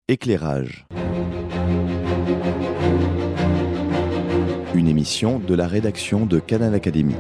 Éclairage. Une émission de la rédaction de Canal Académie.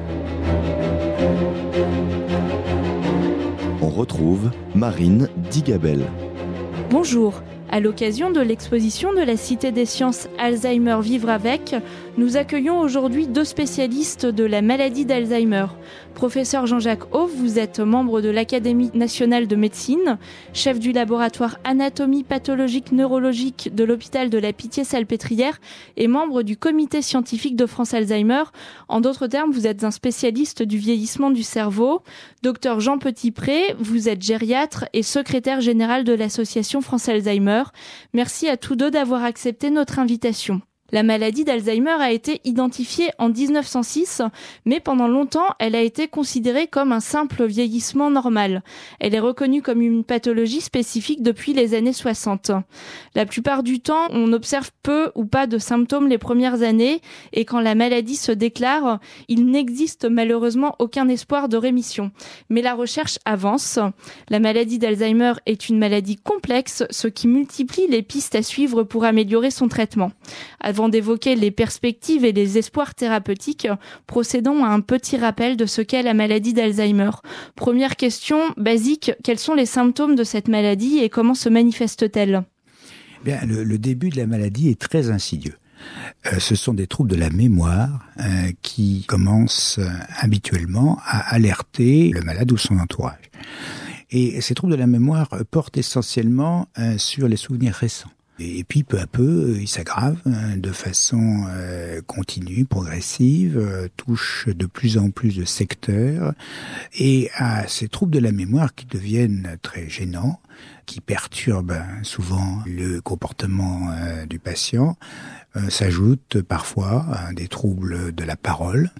On retrouve Marine Digabel. Bonjour. À l'occasion de l'exposition de la Cité des Sciences Alzheimer Vivre avec, nous accueillons aujourd'hui deux spécialistes de la maladie d'Alzheimer. Professeur Jean-Jacques Hauve, vous êtes membre de l'Académie nationale de médecine, chef du laboratoire anatomie pathologique neurologique de l'hôpital de la Pitié-Salpêtrière et membre du comité scientifique de France Alzheimer. En d'autres termes, vous êtes un spécialiste du vieillissement du cerveau. Docteur Jean Petitpré, vous êtes gériatre et secrétaire général de l'association France Alzheimer. Merci à tous deux d'avoir accepté notre invitation. La maladie d'Alzheimer a été identifiée en 1906, mais pendant longtemps, elle a été considérée comme un simple vieillissement normal. Elle est reconnue comme une pathologie spécifique depuis les années 60. La plupart du temps, on observe peu ou pas de symptômes les premières années, et quand la maladie se déclare, il n'existe malheureusement aucun espoir de rémission. Mais la recherche avance. La maladie d'Alzheimer est une maladie complexe, ce qui multiplie les pistes à suivre pour améliorer son traitement. Avant d'évoquer les perspectives et les espoirs thérapeutiques, procédons à un petit rappel de ce qu'est la maladie d'Alzheimer. Première question basique, quels sont les symptômes de cette maladie et comment se manifeste-t-elle ? Bien, le début de la maladie est très insidieux. Ce sont des troubles de la mémoire qui commencent habituellement à alerter le malade ou son entourage. Et ces troubles de la mémoire portent essentiellement sur les souvenirs récents. Et puis, peu à peu, il s'aggrave de façon continue, progressive, touche de plus en plus de secteurs. Et à ces troubles de la mémoire qui deviennent très gênants, qui perturbent souvent le comportement du patient, s'ajoutent parfois des troubles de la parole,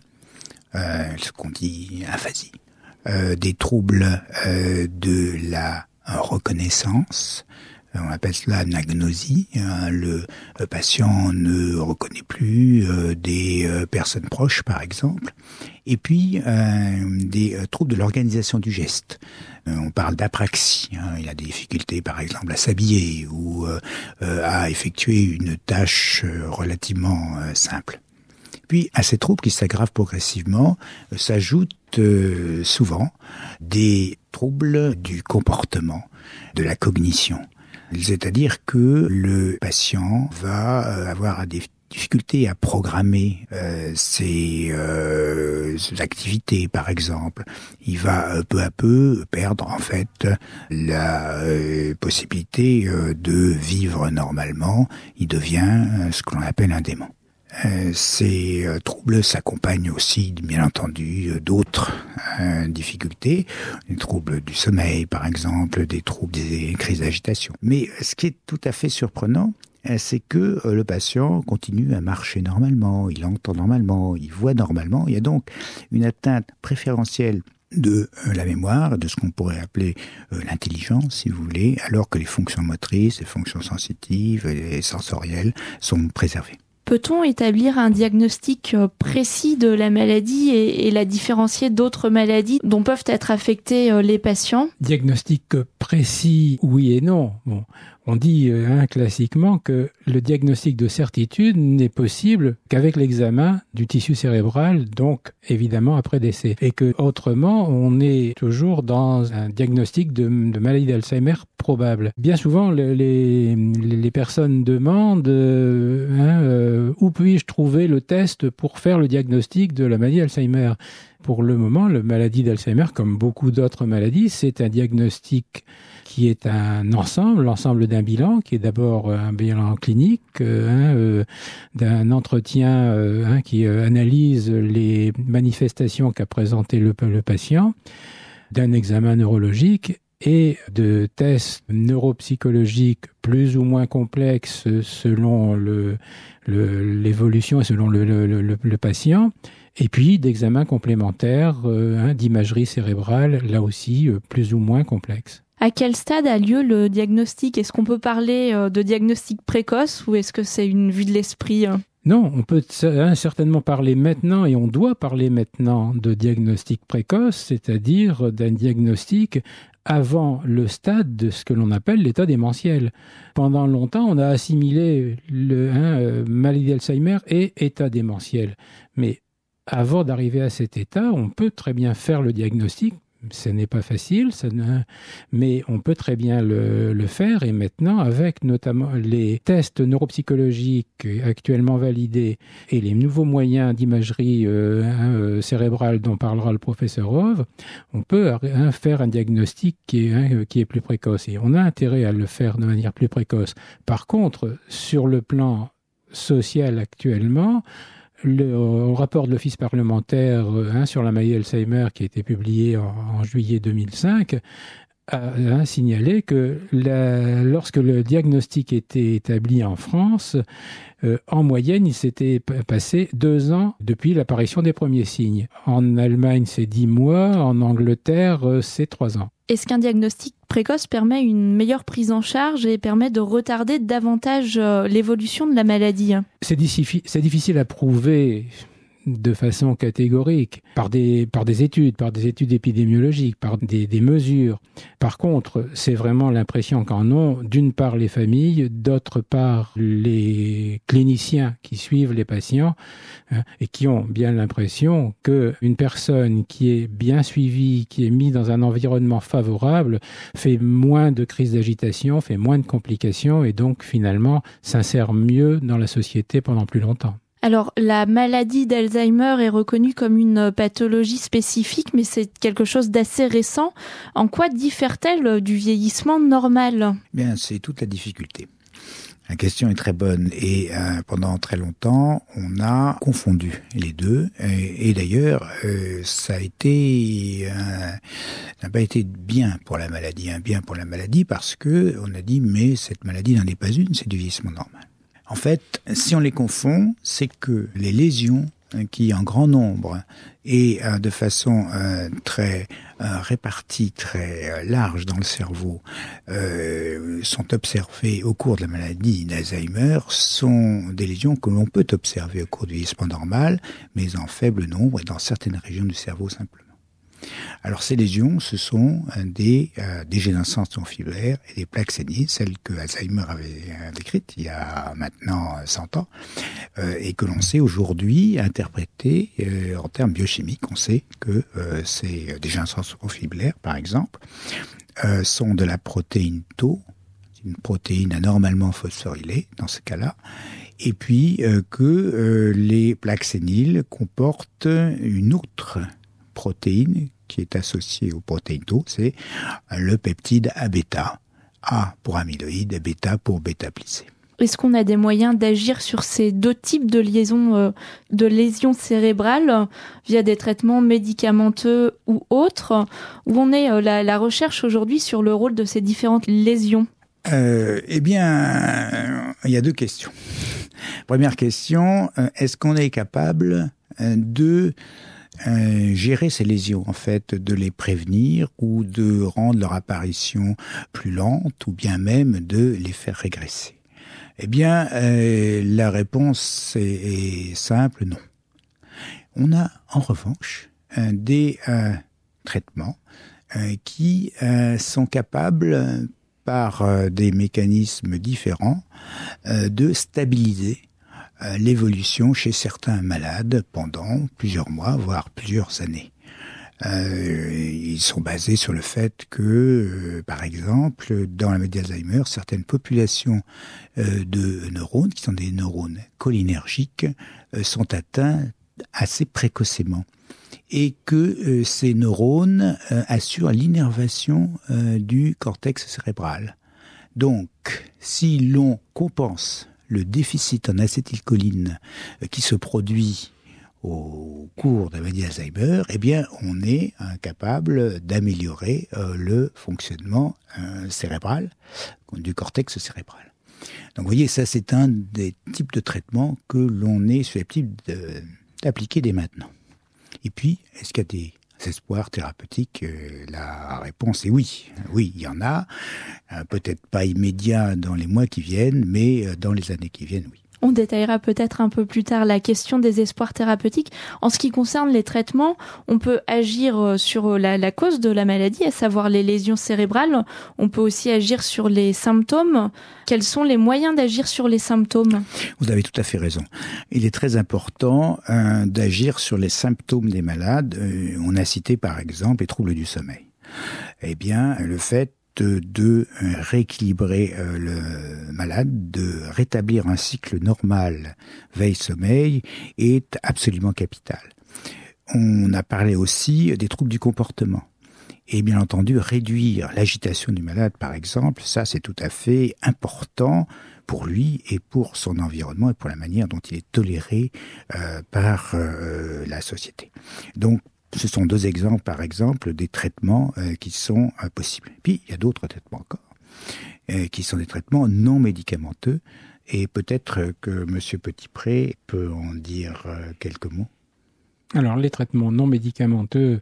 ce qu'on dit aphasie, des troubles de la reconnaissance. On appelle cela anagnosie. Le patient ne reconnaît plus des personnes proches, par exemple. Et puis, des troubles de l'organisation du geste. On parle d'apraxie. Il a des difficultés, par exemple, à s'habiller ou à effectuer une tâche relativement simple. Puis, à ces troubles qui s'aggravent progressivement, s'ajoutent souvent des troubles du comportement, de la cognition. C'est-à-dire que le patient va avoir des difficultés à programmer ses activités, par exemple. Il va peu à peu perdre en fait la possibilité de vivre normalement. Il devient ce que l'on appelle un dément. Ces troubles s'accompagnent aussi, bien entendu, d'autres difficultés, des troubles du sommeil, par exemple, des troubles des crises d'agitation. Mais ce qui est tout à fait surprenant, c'est que le patient continue à marcher normalement, il entend normalement, il voit normalement. Il y a donc une atteinte préférentielle de la mémoire, de ce qu'on pourrait appeler l'intelligence, si vous voulez, alors que les fonctions motrices, les fonctions sensitives et sensorielles sont préservées. Peut-on établir un diagnostic précis de la maladie et la différencier d'autres maladies dont peuvent être affectés les patients ? Diagnostic précis, oui et non. Bon, on dit classiquement que le diagnostic de certitude n'est possible qu'avec l'examen du tissu cérébral, donc évidemment après décès. Et que autrement, on est toujours dans un diagnostic de maladie d'Alzheimer probable. Bien souvent, les personnes demandent où puis-je trouver le test pour faire le diagnostic de la maladie d'Alzheimer. Pour le moment, la maladie d'Alzheimer, comme beaucoup d'autres maladies, c'est un diagnostic qui est l'ensemble d'un bilan, qui est d'abord un bilan clinique, d'un entretien qui analyse les manifestations qu'a présentées le patient, d'un examen neurologique et de tests neuropsychologiques plus ou moins complexes selon l'évolution et selon le patient, et puis d'examens complémentaires d'imagerie cérébrale, là aussi plus ou moins complexes. À quel stade a lieu le diagnostic ? Est-ce qu'on peut parler de diagnostic précoce ou est-ce que c'est une vue de l'esprit ? Non, on peut certainement parler maintenant, et on doit parler maintenant de diagnostic précoce, c'est-à-dire d'un diagnostic avant le stade de ce que l'on appelle l'état démentiel. Pendant longtemps, on a assimilé maladie d'Alzheimer et état démentiel. Mais avant d'arriver à cet état, on peut très bien faire le diagnostic. Ce n'est pas facile, mais on peut très bien le faire. Et maintenant, avec notamment les tests neuropsychologiques actuellement validés et les nouveaux moyens d'imagerie cérébrale dont parlera le professeur Hove, on peut faire un diagnostic qui est plus précoce. Et on a intérêt à le faire de manière plus précoce. Par contre, sur le plan social actuellement, le rapport de l'Office parlementaire sur la maladie d'Alzheimer qui a été publié en juillet 2005 a signalé que lorsque le diagnostic était établi en France, en moyenne, il s'était passé 2 ans depuis l'apparition des premiers signes. En Allemagne, c'est 10 mois, en Angleterre, c'est 3 ans. Est-ce qu'un diagnostic précoce permet une meilleure prise en charge et permet de retarder davantage l'évolution de la maladie ? C'est difficile à prouver de façon catégorique, par des études épidémiologiques, par des mesures. Par contre, c'est vraiment l'impression qu'en ont, d'une part les familles, d'autre part les cliniciens qui suivent les patients, et qui ont bien l'impression qu'une personne qui est bien suivie, qui est mise dans un environnement favorable, fait moins de crises d'agitation, fait moins de complications, et donc finalement s'insère mieux dans la société pendant plus longtemps. Alors, la maladie d'Alzheimer est reconnue comme une pathologie spécifique, mais c'est quelque chose d'assez récent. En quoi diffère-t-elle du vieillissement normal ? Bien, c'est toute la difficulté. La question est très bonne et pendant très longtemps, on a confondu les deux et d'ailleurs, ça a été n'a pas été bien pour la maladie, parce que on a dit mais cette maladie n'en est pas une, c'est du vieillissement normal. En fait, si on les confond, c'est que les lésions qui, en grand nombre et de façon très répartie, très large dans le cerveau, sont observées au cours de la maladie d'Alzheimer, sont des lésions que l'on peut observer au cours du vieillissement normal, mais en faible nombre et dans certaines régions du cerveau simplement. Alors ces lésions, ce sont des dégénérescences fibrillères et des plaques séniles, celles que Alzheimer avait décrites il y a maintenant 100 ans, et que l'on sait aujourd'hui interpréter en termes biochimiques. On sait que ces dégénérescences fibrillères, par exemple, sont de la protéine Tau, une protéine anormalement phosphorylée dans ce cas-là, et puis que les plaques séniles comportent une autre protéine qui est associée aux protéines Tau, c'est le peptide A-bêta. A pour amyloïde et bêta pour bêta-plissé. Est-ce qu'on a des moyens d'agir sur ces deux types de lésions cérébrales via des traitements médicamenteux ou autres ? Où en est la recherche aujourd'hui sur le rôle de ces différentes lésions ? Eh bien, il y a 2 questions. Première question, est-ce qu'on est capable de gérer ces lésions, en fait, de les prévenir ou de rendre leur apparition plus lente ou bien même de les faire régresser? Eh bien, la réponse est simple, non. On a en revanche des traitements qui sont capables, par des mécanismes différents, de stabiliser l'évolution chez certains malades pendant plusieurs mois, voire plusieurs années. Ils sont basés sur le fait que, par exemple, dans la maladie d'Alzheimer, certaines populations de neurones, qui sont des neurones cholinergiques, sont atteints assez précocement. Et que ces neurones assurent l'innervation du cortex cérébral. Donc, si l'on compense le déficit en acétylcholine qui se produit au cours de la maladie d'Alzheimer, eh bien, on est capable d'améliorer le fonctionnement cérébral du cortex cérébral. Donc, vous voyez, ça, c'est un des types de traitements que l'on est susceptible d'appliquer dès maintenant. Et puis, est-ce qu'il y a des espoirs thérapeutiques? La réponse est oui. Oui, il y en a. Peut-être pas immédiat dans les mois qui viennent, mais dans les années qui viennent, oui. On détaillera peut-être un peu plus tard la question des espoirs thérapeutiques. En ce qui concerne les traitements, on peut agir sur la cause de la maladie, à savoir les lésions cérébrales. On peut aussi agir sur les symptômes. Quels sont les moyens d'agir sur les symptômes ? Vous avez tout à fait raison. Il est très important d'agir sur les symptômes des malades. On a cité par exemple les troubles du sommeil. Eh bien, le fait de rééquilibrer le malade, de rétablir un cycle normal veille-sommeil est absolument capital. On a parlé aussi des troubles du comportement. Et bien entendu, réduire l'agitation du malade, par exemple, ça c'est tout à fait important pour lui et pour son environnement et pour la manière dont il est toléré par la société. Donc, ce sont deux exemples, par exemple, des traitements qui sont possibles. Puis, il y a d'autres traitements encore, qui sont des traitements non médicamenteux. Et peut-être que M. Petitpré peut en dire quelques mots. Alors, les traitements non médicamenteux,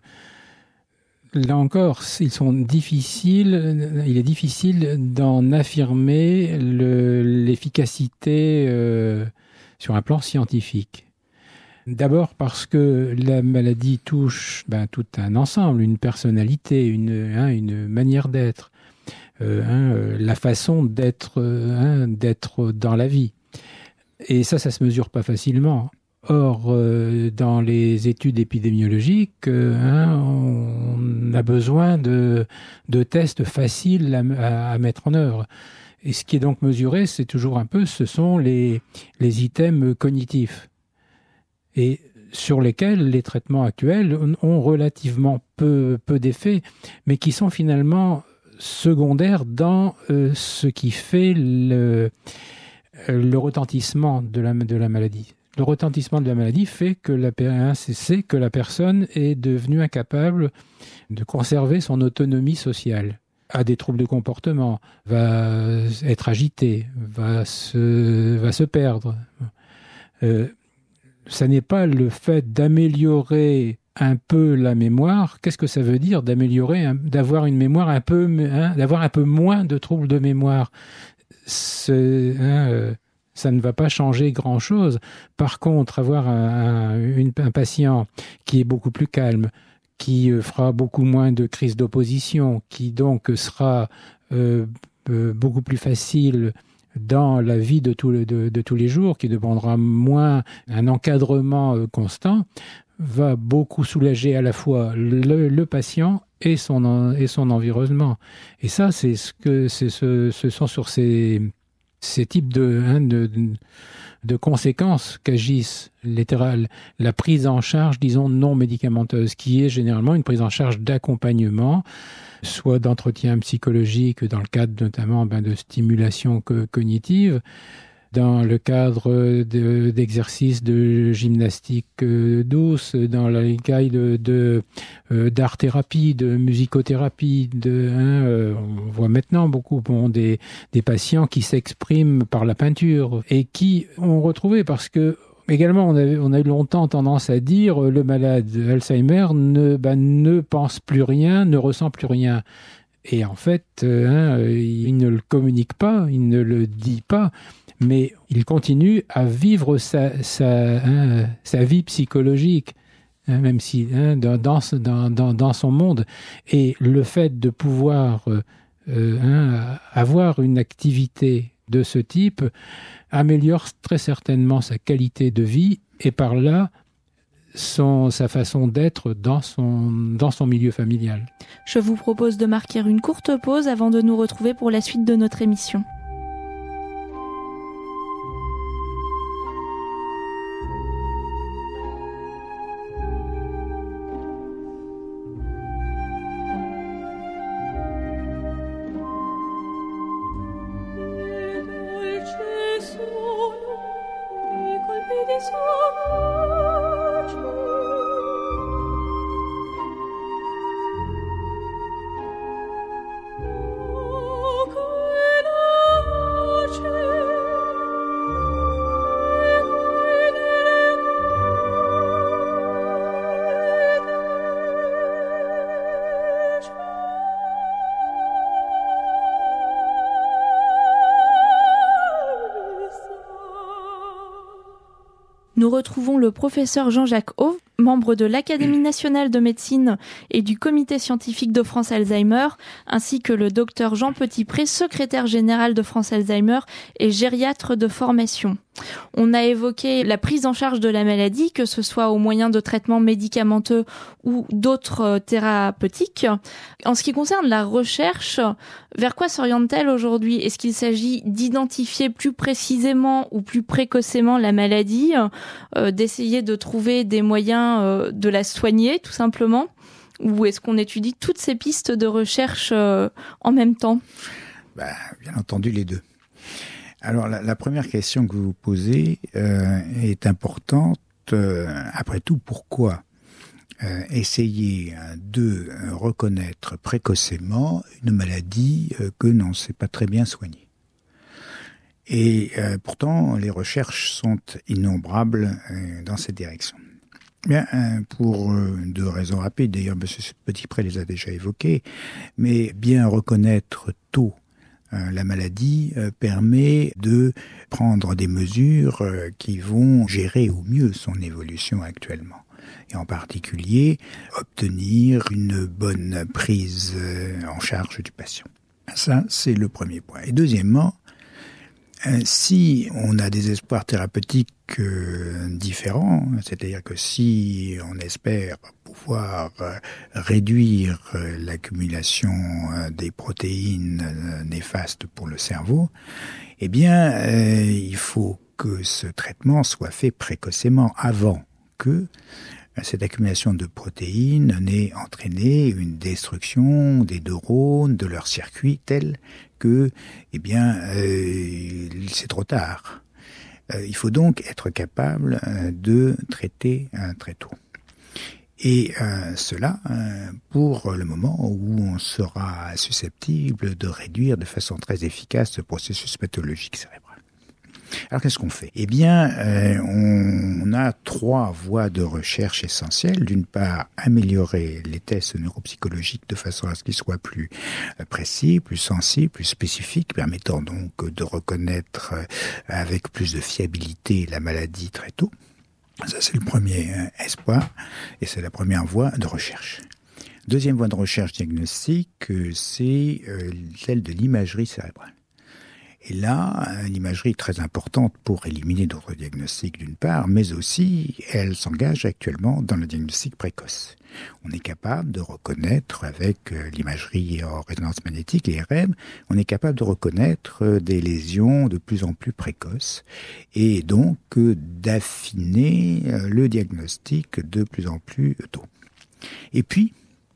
là encore, ils sont difficiles. Il est difficile d'en affirmer l'efficacité sur un plan scientifique. D'abord parce que la maladie touche tout un ensemble, une personnalité, une manière d'être, la façon d'être dans la vie. Et ça se mesure pas facilement. Or, dans les études épidémiologiques, on a besoin de tests faciles à mettre en œuvre. Et ce qui est donc mesuré, c'est toujours ce sont les items cognitifs. Et sur lesquels les traitements actuels ont relativement peu d'effets, mais qui sont finalement secondaires dans ce qui fait le retentissement de la maladie. Le retentissement de la maladie fait que la personne est devenue incapable de conserver son autonomie sociale, a des troubles de comportement, va être agité, va se perdre. Ça n'est pas le fait d'améliorer un peu la mémoire. Qu'est-ce que ça veut dire d'avoir une mémoire d'avoir un peu moins de troubles de mémoire? Ça ne va pas changer grand-chose. Par contre, avoir un patient qui est beaucoup plus calme, qui fera beaucoup moins de crises d'opposition, qui donc sera beaucoup plus facile dans la vie de tous les jours, qui demandera moins un encadrement constant, va beaucoup soulager à la fois le patient et son environnement. Et ça, ce sont sur ces types de conséquences qu'agissent la prise en charge, disons, non médicamenteuse, qui est généralement une prise en charge d'accompagnement, soit d'entretien psychologique dans le cadre notamment de stimulation cognitive, dans le cadre d'exercices de gymnastique douce, dans le cadre d'art-thérapie, de musicothérapie. On voit maintenant beaucoup des patients qui s'expriment par la peinture et qui ont retrouvé, parce que également, on a eu longtemps tendance à dire le malade Alzheimer ne pense plus rien, ne ressent plus rien. Et en fait, il ne le communique pas, il ne le dit pas, mais il continue à vivre sa vie psychologique, même si dans son monde. Et le fait de pouvoir avoir une activité de ce type améliore très certainement sa qualité de vie et par là sa façon d'être dans son milieu familial. Je vous propose de marquer une courte pause avant de nous retrouver pour la suite de notre émission. Nous retrouvons le professeur Jean-Jacques Hauve, membre de l'Académie nationale de médecine et du comité scientifique de France Alzheimer, ainsi que le docteur Jean Petitpré, secrétaire général de France Alzheimer et gériatre de formation. On a évoqué la prise en charge de la maladie, que ce soit au moyen de traitements médicamenteux ou d'autres thérapeutiques. En ce qui concerne la recherche, vers quoi s'oriente-t-elle aujourd'hui ? Est-ce qu'il s'agit d'identifier plus précisément ou plus précocement la maladie, d'essayer de trouver des moyens de la soigner tout simplement, ou est-ce qu'on étudie toutes ces pistes de recherche en même temps ? Bien entendu les deux. Alors la première question que vous posez est importante. Après tout, pourquoi essayer de reconnaître précocement une maladie que l'on ne sait pas très bien soigner ? Et pourtant, les recherches sont innombrables dans cette direction. Bien, pour deux raisons rapides, d'ailleurs M. Petitpré les a déjà évoquées, mais bien reconnaître tôt la maladie permet de prendre des mesures qui vont gérer au mieux son évolution actuellement. Et en particulier, obtenir une bonne prise en charge du patient. Ça, c'est le premier point. Et deuxièmement, si on a des espoirs thérapeutiques différents, c'est-à-dire que si on espère pouvoir réduire l'accumulation des protéines néfastes pour le cerveau, eh bien, il faut que ce traitement soit fait précocement avant que cette accumulation de protéines n'ait entraîné une destruction des neurones, de leurs circuits tels que, eh bien, c'est trop tard. Il faut donc être capable de traiter très tôt. Et cela pour le moment où on sera susceptible de réduire de façon très efficace le processus pathologique cérébral. Alors qu'est-ce qu'on fait ? Eh bien, on a trois voies de recherche essentielles. D'une part, améliorer les tests neuropsychologiques de façon à ce qu'ils soient plus précis, plus sensibles, plus spécifiques, permettant donc de reconnaître avec plus de fiabilité la maladie très tôt. Ça, c'est le premier espoir et c'est la première voie de recherche. Deuxième voie de recherche diagnostique, c'est celle de l'imagerie cérébrale. Et là, l'imagerie est très importante pour éliminer d'autres diagnostics d'une part, mais aussi elle s'engage actuellement dans le diagnostic précoce. On est capable de reconnaître avec l'imagerie en résonance magnétique, l'IRM, on est capable de reconnaître des lésions de plus en plus précoces et donc d'affiner le diagnostic de plus en plus tôt. Et puis,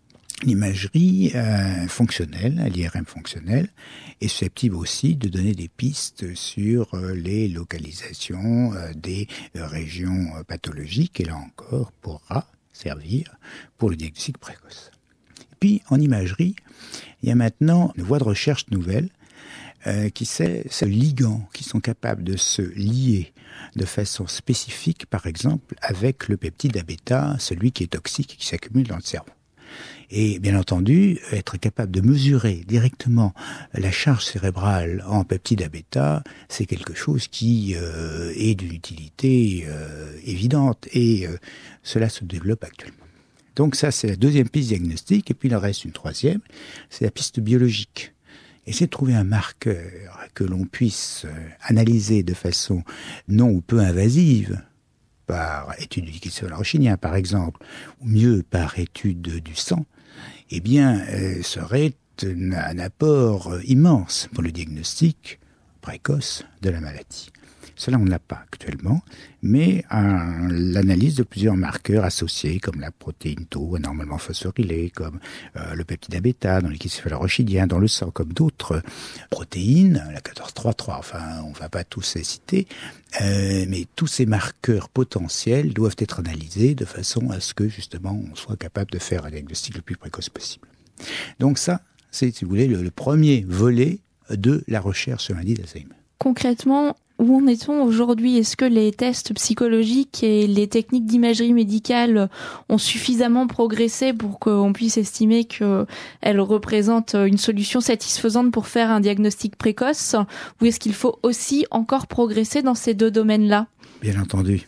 l'imagerie fonctionnelle, l'IRM fonctionnelle, est susceptible aussi de donner des pistes sur les localisations des régions pathologiques et là encore pourra servir pour le diagnostic précoce. Et puis en imagerie, il y a maintenant une voie de recherche nouvelle qui c'est ces ligands qui sont capables de se lier de façon spécifique, par exemple, avec le peptide A-bêta, celui qui est toxique et qui s'accumule dans le cerveau. Et bien entendu, être capable de mesurer directement la charge cérébrale en peptide A-bêta, c'est quelque chose qui est d'une utilité évidente et cela se développe actuellement. Donc ça, c'est la deuxième piste diagnostique et puis il en reste une troisième, c'est la piste biologique. Et c'est de trouver un marqueur que l'on puisse analyser de façon non ou peu invasive, par étude du liquide céphalo-rachidien par exemple, ou mieux par étude du sang, eh bien, serait un apport immense pour le diagnostic précoce de la maladie. Cela, on ne l'a pas actuellement, mais l'analyse de plusieurs marqueurs associés, comme la protéine tau anormalement phosphorylée, comme le peptide A-bêta dans le liquide céphalo-rachidien, dans le sang, comme d'autres protéines, la 14-3-3, enfin, on ne va pas tous les citer, mais tous ces marqueurs potentiels doivent être analysés de façon à ce que, justement, on soit capable de faire un diagnostic le plus précoce possible. Donc ça, c'est, si vous voulez, le premier volet de la recherche sur la maladie d'Alzheimer. Concrètement, où en est-on aujourd'hui ? Est-ce que les tests psychologiques et les techniques d'imagerie médicale ont suffisamment progressé pour qu'on puisse estimer qu'elles représentent une solution satisfaisante pour faire un diagnostic précoce ? Ou est-ce qu'il faut aussi encore progresser dans ces deux domaines-là ? Bien entendu.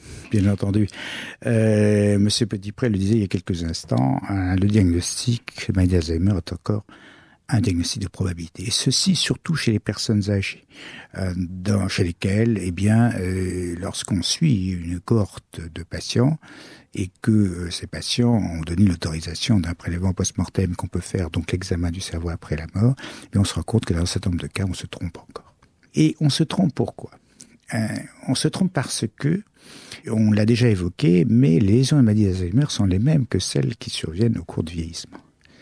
Monsieur Petitpré le disait il y a quelques instants, le diagnostic maladie d'Alzheimer est encore un diagnostic de probabilité. Et ceci surtout chez les personnes âgées, chez lesquelles, lorsqu'on suit une cohorte de patients et que ces patients ont donné l'autorisation d'un prélèvement post-mortem qu'on peut faire, donc l'examen du cerveau après la mort, et on se rend compte que dans un certain nombre de cas, on se trompe encore. Et on se trompe pourquoi ? On se trompe parce que, on l'a déjà évoqué, mais les lésions et maladies d'Alzheimer sont les mêmes que celles qui surviennent au cours du vieillissement.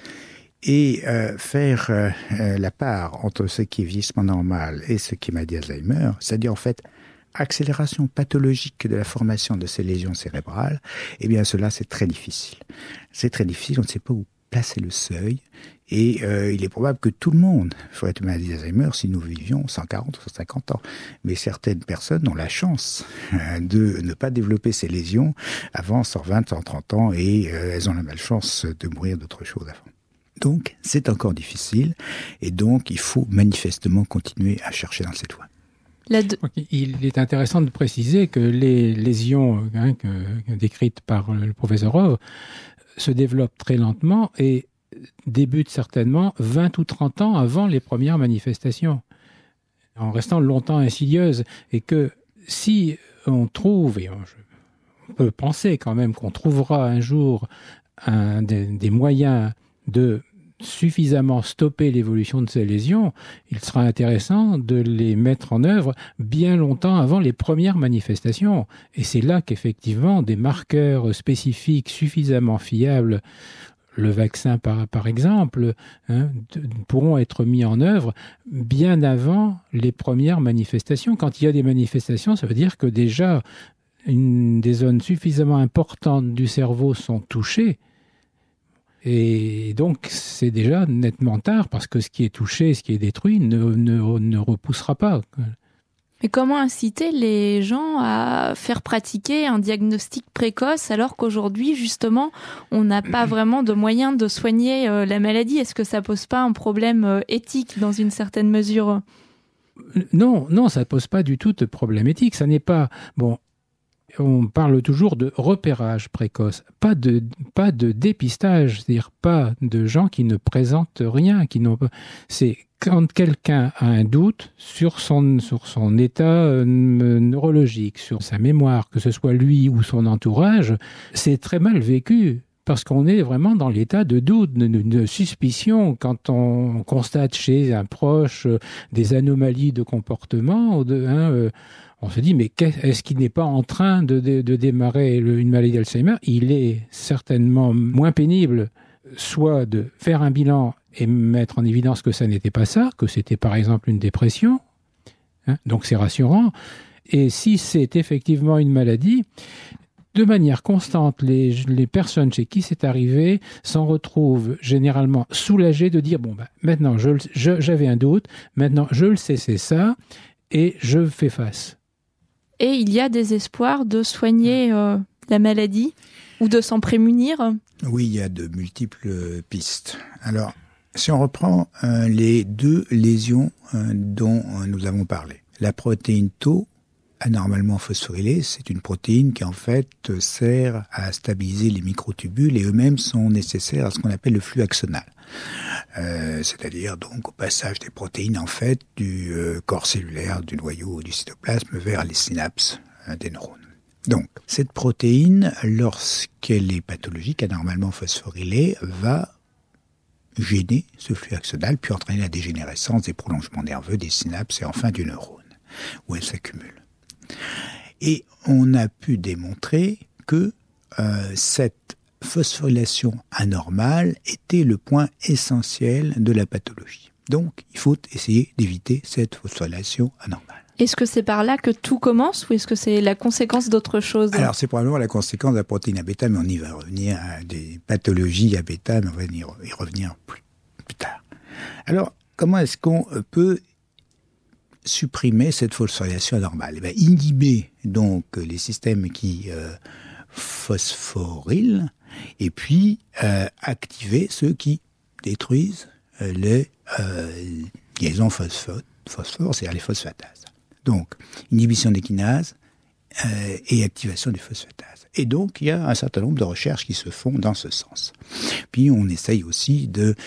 Et faire la part entre ce qui est vieillissement normal et ce qui est maladie d'Alzheimer, c'est-à-dire en fait accélération pathologique de la formation de ces lésions cérébrales, cela c'est très difficile. C'est très difficile, on ne sait pas où placer le seuil, et il est probable que tout le monde ferait une maladie d'Alzheimer si nous vivions 140 ou 150 ans. Mais certaines personnes ont la chance de ne pas développer ces lésions avant 120, 130 ans, et elles ont la malchance de mourir d'autre chose avant. Donc, c'est encore difficile, et donc il faut manifestement continuer à chercher dans cette voie. Il est intéressant de préciser que les lésions décrites par le professeur Rove se développent très lentement et débutent certainement 20 ou 30 ans avant les premières manifestations, en restant longtemps insidieuses. Et que si on trouve, et on peut penser quand même qu'on trouvera un jour des moyens de suffisamment stopper l'évolution de ces lésions, il sera intéressant de les mettre en œuvre bien longtemps avant les premières manifestations. Et c'est là qu'effectivement des marqueurs spécifiques suffisamment fiables, le vaccin par exemple, pourront être mis en œuvre bien avant les premières manifestations. Quand il y a des manifestations, ça veut dire que déjà des zones suffisamment importantes du cerveau sont touchées. Et donc, c'est déjà nettement tard, parce que ce qui est touché, ce qui est détruit, ne repoussera pas. Mais comment inciter les gens à faire pratiquer un diagnostic précoce alors qu'aujourd'hui, justement, on n'a pas vraiment de moyens de soigner la maladie ? Est-ce que ça pose pas un problème éthique dans une certaine mesure ? Non, ça pose pas du tout de problème éthique. Ça n'est pas... Bon, on parle toujours de repérage précoce, pas de dépistage, c'est-à-dire pas de gens qui ne présentent rien, c'est quand quelqu'un a un doute sur son état neurologique, sur sa mémoire, que ce soit lui ou son entourage, c'est très mal vécu. Parce qu'on est vraiment dans l'état de doute, de suspicion, quand on constate chez un proche des anomalies de comportement, on se dit, mais est-ce qu'il n'est pas en train de démarrer une maladie d'Alzheimer ? Il est certainement moins pénible, soit de faire un bilan et mettre en évidence que ça n'était pas ça, que c'était par exemple une dépression, donc c'est rassurant. Et si c'est effectivement une maladie, de manière constante, les personnes chez qui c'est arrivé s'en retrouvent généralement soulagées de dire, maintenant j'avais un doute, maintenant je le sais, c'est ça, et je fais face. Et il y a des espoirs de soigner la maladie ou de s'en prémunir ? Oui, il y a de multiples pistes. Alors, si on reprend les deux lésions dont nous avons parlé, la protéine Tau anormalement phosphorylée, c'est une protéine qui en fait sert à stabiliser les microtubules et eux-mêmes sont nécessaires à ce qu'on appelle le flux axonal. C'est-à-dire donc au passage des protéines en fait du corps cellulaire, du noyau du cytoplasme vers les synapses des neurones. Donc cette protéine, lorsqu'elle est pathologique, anormalement phosphorylée, va gêner ce flux axonal puis entraîner la dégénérescence des prolongements nerveux des synapses et enfin du neurone où elle s'accumule. Et on a pu démontrer que cette phosphorylation anormale était le point essentiel de la pathologie. Donc, il faut essayer d'éviter cette phosphorylation anormale. Est-ce que c'est par là que tout commence ou est-ce que c'est la conséquence d'autre chose ? Alors, c'est probablement la conséquence de la protéine A-bêta, mais on y va revenir à des pathologies A-bêta, mais on va y revenir plus tard. Alors, comment est-ce qu'on peut supprimer cette phosphorylation anormale ? Inhiber donc les systèmes qui phosphorylent et puis activer ceux qui détruisent les liaisons phosphore, c'est-à-dire les phosphatases. Donc, inhibition des kinases et activation du phosphatase. Et donc, il y a un certain nombre de recherches qui se font dans ce sens. Puis, on essaye aussi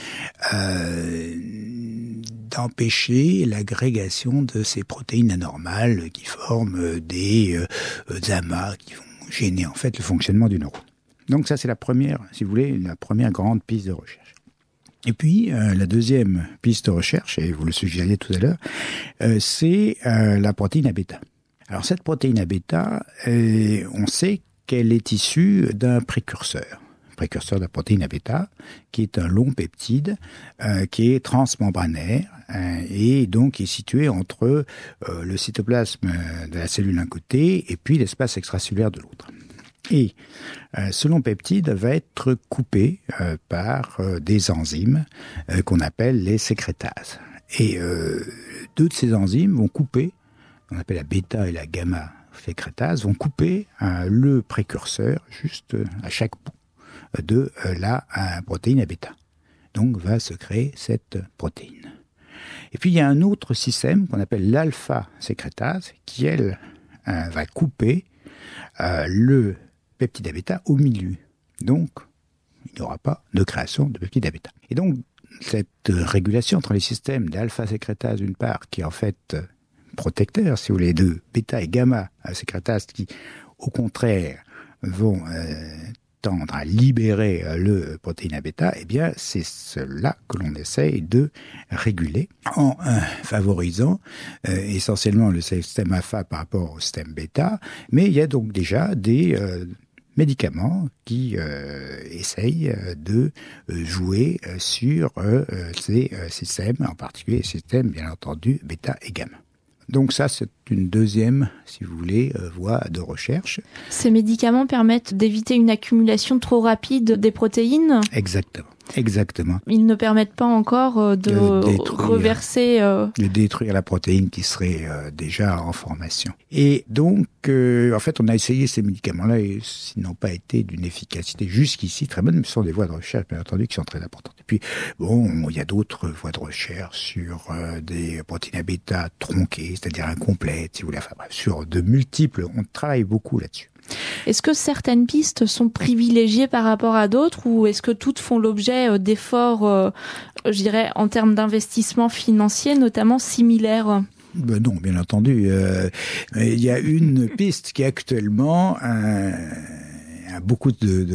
d'empêcher l'agrégation de ces protéines anormales qui forment des amas qui vont gêner en fait le fonctionnement du neurone. Donc ça, c'est la première, si vous voulez, la première grande piste de recherche. Et puis, la deuxième piste de recherche, et vous le suggériez tout à l'heure, c'est la protéine Abeta. Alors cette protéine Abeta, on sait qu'elle est issue d'un précurseur de la protéine Abeta, qui est un long peptide qui est transmembranaire et donc qui est situé entre le cytoplasme de la cellule d'un côté et puis l'espace extracellulaire de l'autre. Et ce long peptide va être coupé par des enzymes qu'on appelle les sécrétases. Et deux de ces enzymes vont couper, on appelle la bêta et la gamma sécrétase, vont couper le précurseur juste à chaque bout de la protéine Abeta. Donc va se créer cette protéine. Et puis il y a un autre système qu'on appelle l'alpha-sécrétase qui, elle, va couper le peptide Abeta au milieu. Donc il n'y aura pas de création de peptide Abeta. Et donc cette régulation entre les systèmes d'alpha-sécrétase d'une part, qui est en fait protecteur, si vous voulez, de bêta et gamma sécrétase qui, au contraire, vont tendre à libérer le protéine Abeta, eh bien, c'est cela que l'on essaye de réguler en favorisant essentiellement le système alpha par rapport au système bêta, mais il y a donc déjà des médicaments qui essayent de jouer sur ces systèmes, en particulier les systèmes, bien entendu, bêta et gamma. Donc ça, c'est une deuxième, si vous voulez, voie de recherche. Ces médicaments permettent d'éviter une accumulation trop rapide des protéines ? Exactement. Ils ne permettent pas encore de reverser... De détruire la protéine qui serait déjà en formation. Et donc, en fait, on a essayé ces médicaments-là et ils n'ont pas été d'une efficacité jusqu'ici très bonne, mais ce sont des voies de recherche, bien entendu, qui sont très importantes. Et puis, bon, il y a d'autres voies de recherche sur des protéines Abeta tronquées, c'est-à-dire incomplètes, si vous voulez, enfin bref, sur de multiples. On travaille beaucoup là-dessus. Est-ce que certaines pistes sont privilégiées par rapport à d'autres ou est-ce que toutes font l'objet d'efforts, je dirais, en termes d'investissement financier, notamment similaires ? Non, bien entendu. Il y a une piste qui actuellement a beaucoup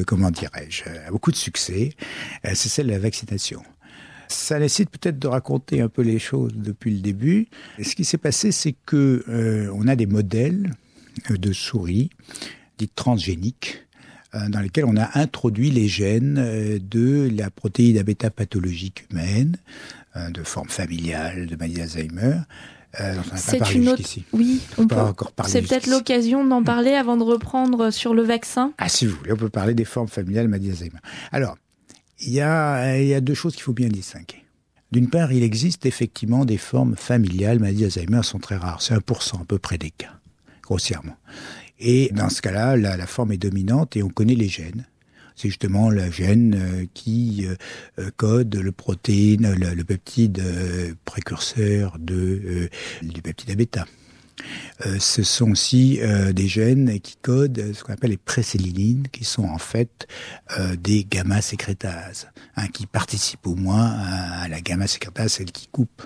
a beaucoup de succès. C'est celle de la vaccination. Ça nécessite peut-être de raconter un peu les choses depuis le début. Ce qui s'est passé, c'est que on a des modèles de souris dites transgéniques, dans lesquelles on a introduit les gènes de la protéine Abeta pathologique humaine, de forme familiale, de maladie d'Alzheimer. On n'a pas parlé jusqu'ici. Oui, c'est peut-être l'occasion d'en parler avant de reprendre sur le vaccin. Ah, si vous voulez, on peut parler des formes familiales de maladie d'Alzheimer. Alors, il y a deux choses qu'il faut bien distinguer. D'une part, il existe effectivement des formes familiales, maladie d'Alzheimer sont très rares. C'est 1% à peu près des cas, grossièrement. Et dans ce cas-là, la forme est dominante et on connaît les gènes. C'est justement le gène qui code le peptide précurseur du peptide Abeta. Ce sont aussi des gènes qui codent ce qu'on appelle les précélinines, qui sont en fait des gamma-sécrétases, qui participent au moins à la gamma-sécrétase, celle qui coupe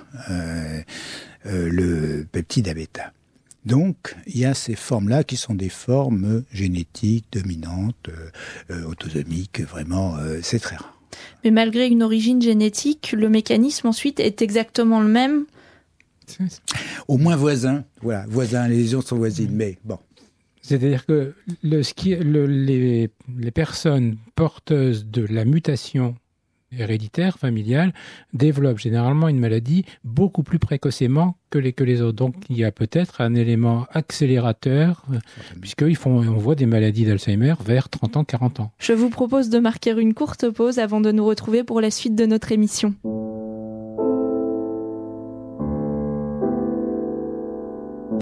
le peptide Abeta. Donc, il y a ces formes-là qui sont des formes génétiques, dominantes, autosomiques, vraiment, c'est très rare. Mais malgré une origine génétique, le mécanisme ensuite est exactement le même ? Au moins voisin, voilà, voisin, les lésions sont voisines, mais bon. C'est-à-dire que les personnes porteuses de la mutation héréditaire, familiale, développent généralement une maladie beaucoup plus précocement que les autres. Donc il y a peut-être un élément accélérateur, on voit des maladies d'Alzheimer vers 30 ans, 40 ans. Je vous propose de marquer une courte pause avant de nous retrouver pour la suite de notre émission.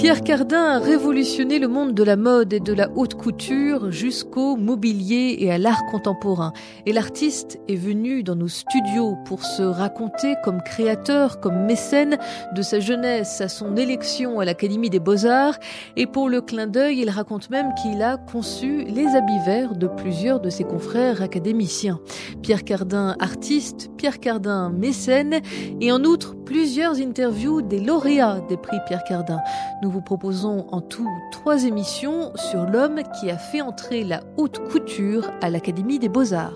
Pierre Cardin a révolutionné le monde de la mode et de la haute couture jusqu'au mobilier et à l'art contemporain. Et l'artiste est venu dans nos studios pour se raconter comme créateur, comme mécène de sa jeunesse à son élection à l'Académie des Beaux-Arts. Et pour le clin d'œil, il raconte même qu'il a conçu les habits verts de plusieurs de ses confrères académiciens. Pierre Cardin, artiste, Pierre Cardin, mécène, et en outre, plusieurs interviews des lauréats des prix Pierre Cardin. Nous vous proposons en tout 3 émissions sur l'homme qui a fait entrer la haute couture à l'Académie des Beaux-Arts.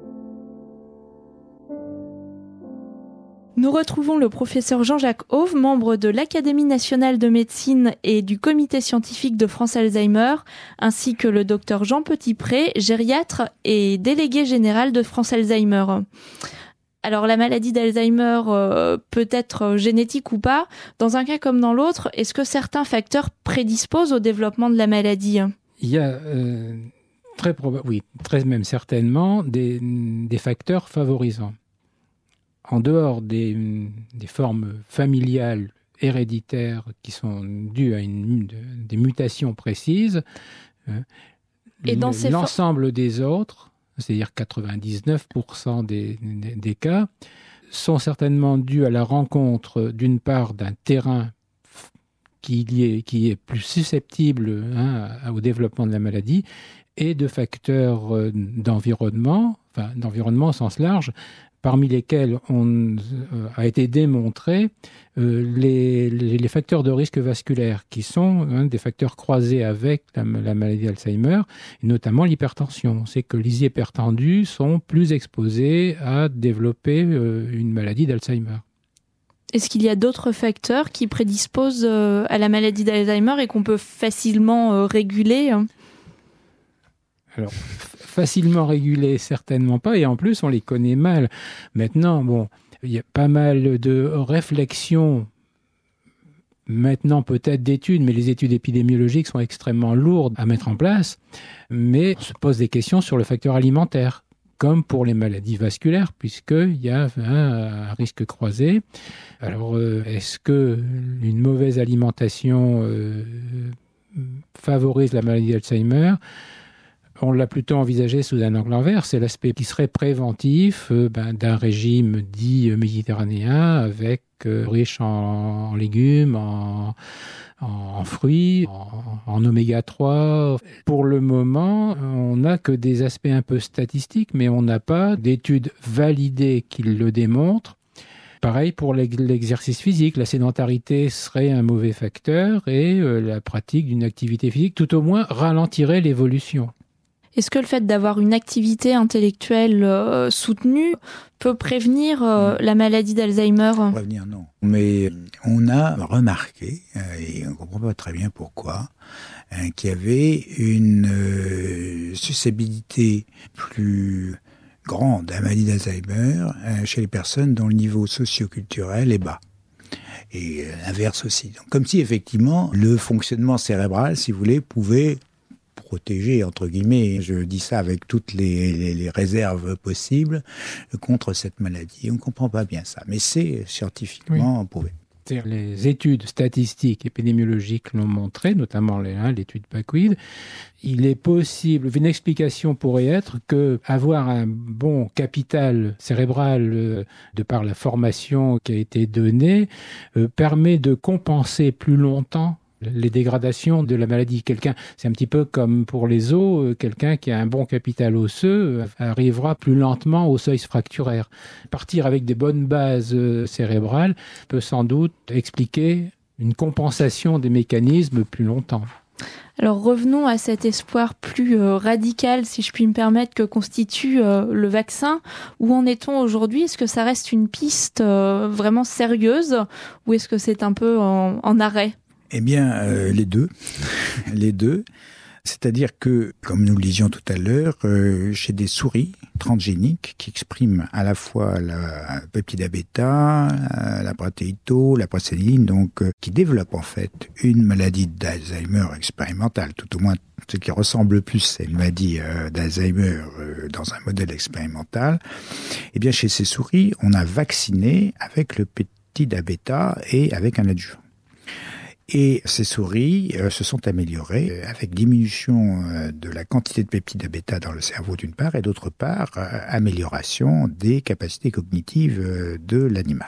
Nous retrouvons le professeur Jean-Jacques Hauve, membre de l'Académie nationale de médecine et du comité scientifique de France Alzheimer, ainsi que le docteur Jean Petitpré, gériatre et délégué général de France Alzheimer. Alors la maladie d'Alzheimer peut être génétique ou pas. Dans un cas comme dans l'autre, est-ce que certains facteurs prédisposent au développement de la maladie ? Il y a très même certainement des facteurs favorisants. En dehors des formes familiales héréditaires qui sont dues à des mutations précises, et dans l'ensemble des autres, c'est-à-dire 99% des cas, sont certainement dus à la rencontre, d'une part, d'un terrain qui est plus susceptible au développement de la maladie, et de facteurs d'environnement au sens large, parmi lesquels a été démontré les facteurs de risque vasculaire, qui sont des facteurs croisés avec la maladie d'Alzheimer, et notamment l'hypertension. C'est que les hypertendus sont plus exposés à développer une maladie d'Alzheimer. Est-ce qu'il y a d'autres facteurs qui prédisposent à la maladie d'Alzheimer et qu'on peut facilement réguler ? Alors, facilement régulés, certainement pas, et en plus, on les connaît mal. Maintenant, il y a pas mal de réflexions, maintenant peut-être d'études, mais les études épidémiologiques sont extrêmement lourdes à mettre en place, mais on se pose des questions sur le facteur alimentaire, comme pour les maladies vasculaires, puisqu'il y a un risque croisé. Alors, est-ce qu'une mauvaise alimentation favorise la maladie d'Alzheimer ? On l'a plutôt envisagé sous un angle inverse, c'est l'aspect qui serait préventif d'un régime dit méditerranéen, avec riche en légumes, en fruits, en oméga 3. Pour le moment, on n'a que des aspects un peu statistiques, mais on n'a pas d'études validées qui le démontrent. Pareil pour l'exercice physique, la sédentarité serait un mauvais facteur et la pratique d'une activité physique, tout au moins, ralentirait l'évolution. Est-ce que le fait d'avoir une activité intellectuelle soutenue peut prévenir la maladie d'Alzheimer ? Prévenir, non. Mais on a remarqué, et on ne comprend pas très bien pourquoi, qu'il y avait une susceptibilité plus grande à la maladie d'Alzheimer chez les personnes dont le niveau socio-culturel est bas. Et l'inverse aussi. Donc, comme si effectivement le fonctionnement cérébral, si vous voulez, pouvait protéger, entre guillemets, je dis ça avec toutes les réserves possibles, contre cette maladie. On ne comprend pas bien ça, mais c'est scientifiquement prouvé. Les études statistiques épidémiologiques l'ont montré, notamment l'étude PACWID. Il est possible, une explication pourrait être que avoir un bon capital cérébral de par la formation qui a été donnée permet de compenser plus longtemps les dégradations de la maladie. C'est un petit peu comme pour les os, quelqu'un qui a un bon capital osseux arrivera plus lentement au seuil fracturaire. Partir avec des bonnes bases cérébrales peut sans doute expliquer une compensation des mécanismes plus longtemps. Alors revenons à cet espoir plus radical, si je puis me permettre, que constitue le vaccin. Où en est-on aujourd'hui ? Est-ce que ça reste une piste vraiment sérieuse ou est-ce que c'est un peu en arrêt ? Eh bien, les deux. Les deux. C'est-à-dire que, comme nous le disions tout à l'heure, chez des souris transgéniques qui expriment à la fois la peptide bêta, la protéito, la procéline, donc qui développent en fait une maladie d'Alzheimer expérimentale, tout au moins ce qui ressemble le plus à une maladie d'Alzheimer dans un modèle expérimental. Eh bien, chez ces souris, on a vacciné avec le peptide bêta et avec un adjuvant. Et ces souris se sont améliorées avec diminution de la quantité de peptides bêta dans le cerveau d'une part, et d'autre part, amélioration des capacités cognitives de l'animal.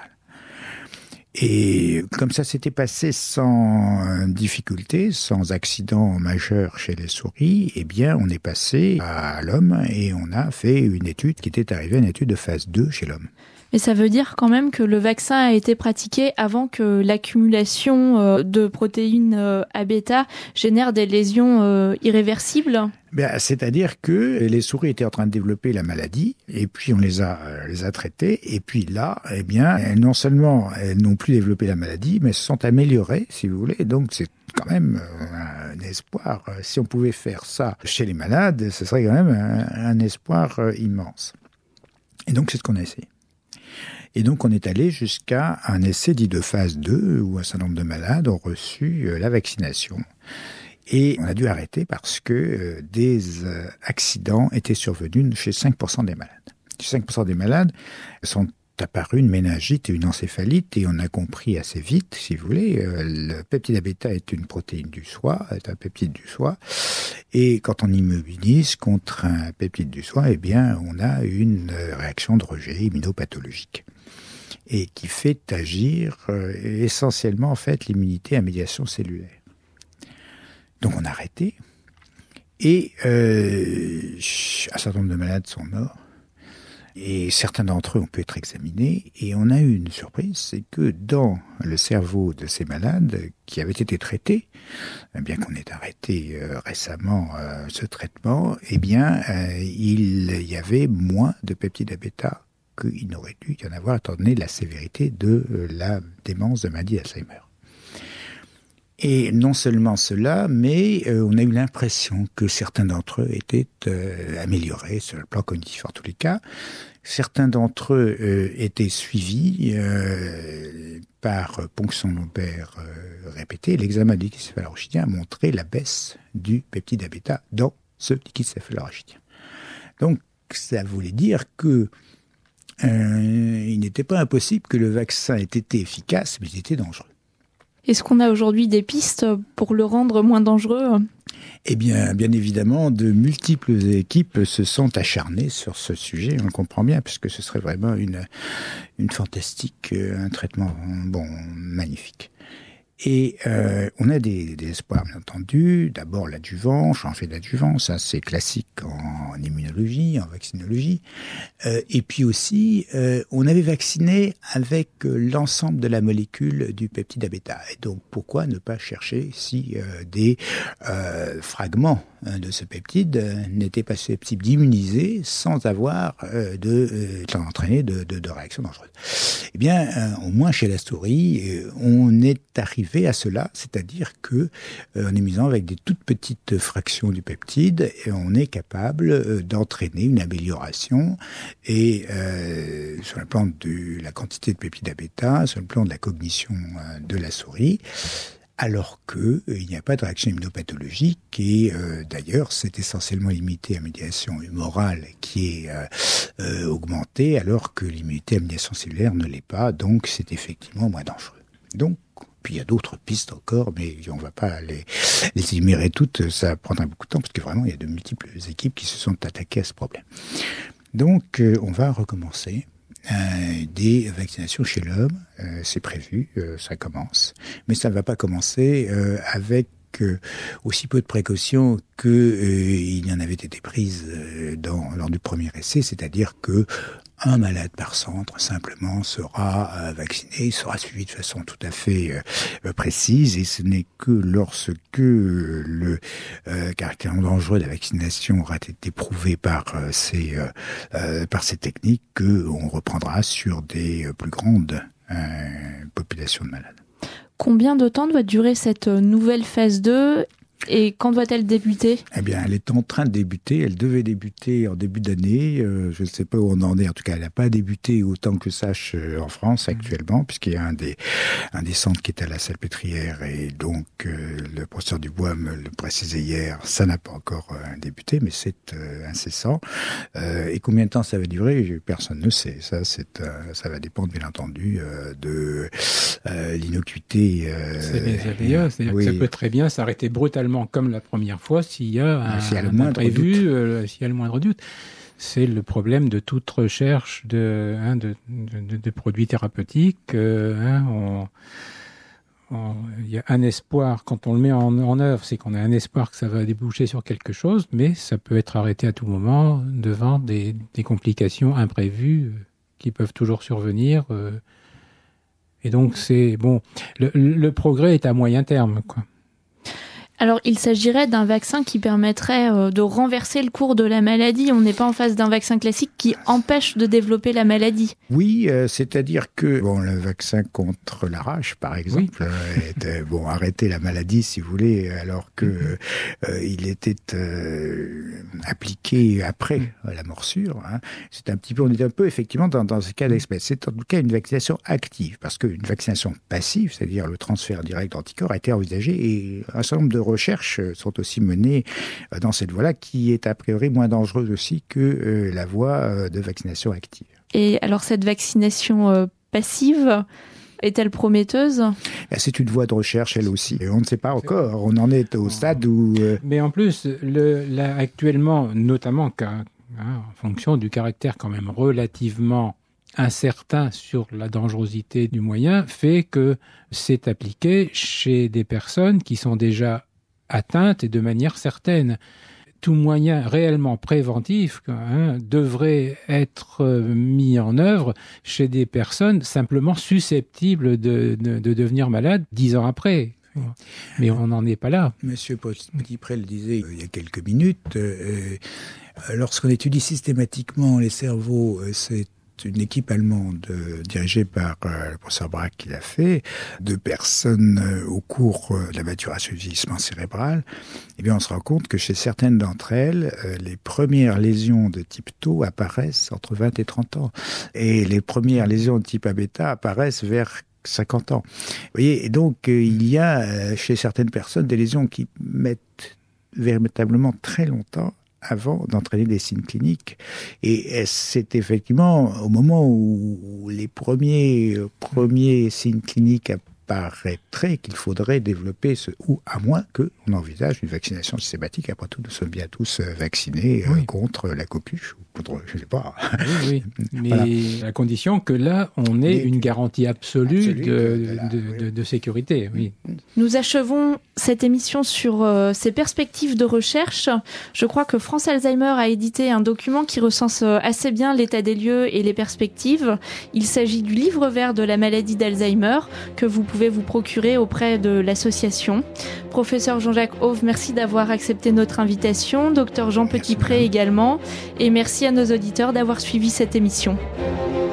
Et comme ça s'était passé sans difficulté, sans accident majeur chez les souris, eh bien on est passé à l'homme et on a fait une étude qui était arrivée, une étude de phase 2 chez l'homme. Mais ça veut dire quand même que le vaccin a été pratiqué avant que l'accumulation de protéines A-bêta génère des lésions irréversibles ? C'est-à-dire que les souris étaient en train de développer la maladie, et puis on les a traitées, et puis là, eh bien, non seulement elles n'ont plus développé la maladie, mais se sont améliorées, si vous voulez. Donc c'est quand même un espoir. Si on pouvait faire ça chez les malades, ce serait quand même un espoir immense. Et donc c'est ce qu'on a essayé. Et donc on est allé jusqu'à un essai dit de phase 2, où un certain nombre de malades ont reçu la vaccination. Et on a dû arrêter parce que des accidents étaient survenus chez 5% des malades. Chez 5% des malades sont apparus une méningite et une encéphalite, et on a compris assez vite, si vous voulez, le peptide A-bêta est une protéine du soie, est un peptide du soie, et quand on immobilise contre un peptide du soie, eh bien, on a une réaction de rejet immunopathologique, et qui fait agir essentiellement, en fait, l'immunité à médiation cellulaire. Donc on a arrêté, et un certain nombre de malades sont morts, et certains d'entre eux ont pu être examinés, et on a eu une surprise, c'est que dans le cerveau de ces malades qui avaient été traités, bien qu'on ait arrêté récemment ce traitement, eh bien il y avait moins de peptides A-bêta qu'il n'aurait dû y en avoir étant donné la sévérité de la démence de maladie d'Alzheimer. Et non seulement cela, mais on a eu l'impression que certains d'entre eux étaient améliorés sur le plan cognitif en tous les cas. Certains d'entre eux étaient suivis par ponction lobaire répétée. L'examen du liquide céphalorachidien a montré la baisse du peptide A-bêta dans ce liquide céphalorachidien. Donc ça voulait dire que il n'était pas impossible que le vaccin ait été efficace, mais il était dangereux. Est-ce qu'on a aujourd'hui des pistes pour le rendre moins dangereux ? Eh bien, bien évidemment, de multiples équipes se sont acharnées sur ce sujet. On le comprend bien, puisque ce serait vraiment une fantastique, un traitement magnifique. Et on a des espoirs, bien entendu. D'abord l'adjuvant, changer d'adjuvant, ça c'est classique en immunologie, en vaccinologie. Et puis aussi, on avait vacciné avec l'ensemble de la molécule du peptide A-bêta. Et donc pourquoi ne pas chercher si des fragments de ce peptide n'étaient pas susceptibles d'immuniser sans avoir d'entraîner de réactions dangereuses. Eh bien, au moins chez la souris, on est arrivé à cela, c'est-à-dire que en émisant avec des toutes petites fractions du peptide, on est capable d'entraîner une amélioration et sur le plan de la quantité de peptide A-bêta, sur le plan de la cognition de la souris, alors qu'il n'y a pas de réaction immunopathologique et d'ailleurs c'est essentiellement l'immunité à médiation humorale qui est augmentée alors que l'immunité à médiation cellulaire ne l'est pas, donc c'est effectivement moins dangereux. Donc, puis il y a d'autres pistes encore, mais on ne va pas les énumérer toutes, ça prendra beaucoup de temps parce que vraiment il y a de multiples équipes qui se sont attaquées à ce problème. Donc on va recommencer. Des vaccinations chez l'homme, c'est prévu, ça commence, mais ça ne va pas commencer avec aussi peu de précautions qu'il y en avait été prises lors du premier essai, c'est-à-dire que un malade par centre simplement sera vacciné, il sera suivi de façon tout à fait précise, et ce n'est que lorsque le caractère dangereux de la vaccination aura été prouvé par ces techniques qu'on reprendra sur des plus grandes populations de malades. Combien de temps doit durer cette nouvelle phase 2 ? Et quand doit-elle débuter ? Eh bien, elle est en train de débuter. Elle devait débuter en début d'année. Je ne sais pas où on en est. En tout cas, elle n'a pas débuté autant que je sache en France actuellement, puisqu'il y a un des centres qui est à la Salpêtrière. Et donc, le professeur Dubois me le précisait hier, ça n'a pas encore débuté, mais c'est incessant. Et combien de temps ça va durer ? Personne ne sait. Ça va dépendre, bien entendu, de l'innocuité. C'est les aléas. C'est-à-dire que ça peut très bien s'arrêter brutalement comme la première fois s'il y a un imprévu, s'il y a le moindre doute. C'est le problème de toute recherche de produits thérapeutiques. Il y a un espoir, quand on le met en œuvre, c'est qu'on a un espoir que ça va déboucher sur quelque chose, mais ça peut être arrêté à tout moment devant des complications imprévues qui peuvent toujours survenir. Et donc, le progrès est à moyen terme, quoi. Alors, il s'agirait d'un vaccin qui permettrait de renverser le cours de la maladie. On n'est pas en face d'un vaccin classique qui empêche de développer la maladie. Oui, c'est-à-dire que le vaccin contre la rage, par exemple, arrêter la maladie, si vous voulez, alors que il était appliqué après la morsure. On est un peu effectivement dans ce cas d'espèce. C'est en tout cas une vaccination active, parce qu'une vaccination passive, c'est-à-dire le transfert direct d'anticorps, a été envisagé et un certain nombre de recherches sont aussi menées dans cette voie-là, qui est a priori moins dangereuse aussi que la voie de vaccination active. Et alors cette vaccination passive, est-elle prometteuse ? C'est une voie de recherche, elle aussi. Et on ne sait pas encore. On en est au stade où... Mais en plus, là, actuellement, notamment en fonction du caractère quand même relativement incertain sur la dangerosité du moyen, fait que c'est appliqué chez des personnes qui sont déjà atteintes et de manière certaine. Tout moyen réellement préventif devrait être mis en œuvre chez des personnes simplement susceptibles de devenir malades 10 ans après. Mais on n'en est pas là. Monsieur Petitpré le disait il y a quelques minutes, lorsqu'on étudie systématiquement les cerveaux, c'est une équipe allemande dirigée par le professeur Brack qui l'a fait, de personnes au cours de la maturation du vieillissement cérébral. Eh bien, on se rend compte que chez certaines d'entre elles, les premières lésions de type tau apparaissent entre 20 et 30 ans. Et les premières lésions de type A-bêta apparaissent vers 50 ans. Vous voyez, et donc il y a chez certaines personnes des lésions qui mettent véritablement très longtemps avant d'entraîner des signes cliniques. Et c'est effectivement au moment où les premiers signes cliniques apparaîtraient qu'il faudrait développer ou à moins qu'on envisage une vaccination systématique. Après tout, nous sommes bien tous vaccinés contre la coqueluche, ou contre, je ne sais pas. Oui. Mais voilà. À condition que là, on ait une garantie absolue de sécurité. Oui. Nous achevons cette émission sur ces perspectives de recherche. Je crois que France Alzheimer a édité un document qui recense assez bien l'état des lieux et les perspectives. Il s'agit du livre vert de la maladie d'Alzheimer que vous pouvez vous procurer auprès de l'association. Professeur Jean-Jacques Hauve, merci d'avoir accepté notre invitation. Docteur Jean Petitpré également. Et merci à nos auditeurs d'avoir suivi cette émission.